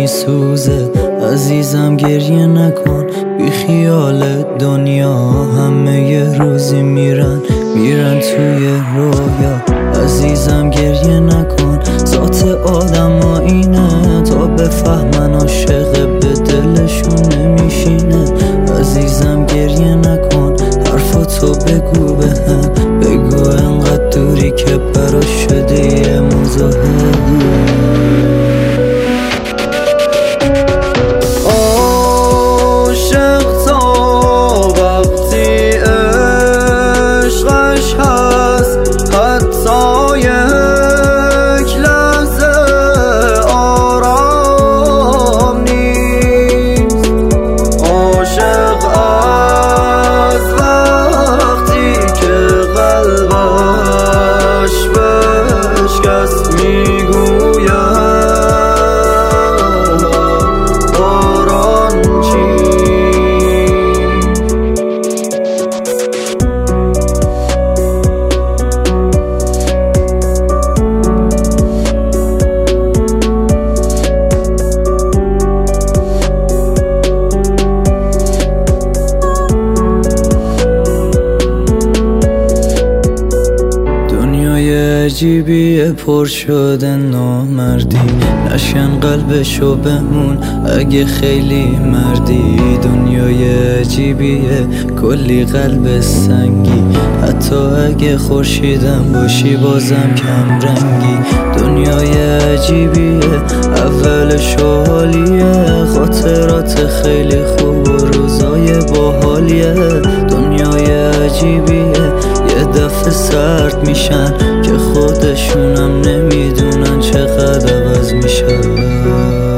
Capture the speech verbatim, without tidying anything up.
میسوزه. عزیزم گریه نکن، بی خیال دنیا همه یه روزی میرن میرن توی رویا. عزیزم گریه نکن، ذات آدم ها اینه، تا بفهمن عاشق به دلشون نمیشینه. عزیزم گریه نکن، حرفاتو بگو به هم، بگو انقدر دوری که برا شده یه مزاحم. عجیبیه پر شده نامردی، نشن قلبشو بمون اگه خیلی مردی. دنیای عجیبیه کلی قلب سنگی، حتی اگه خورشیدم باشی بازم کم رنگی. دنیای عجیبیه اولشو حالیه، خاطرات خیلی خوب و روزای باحالیه. دنیای عجیبیه یه دفعه سرد میشن که خودشونم نمیدونن چقدر عوض میشن.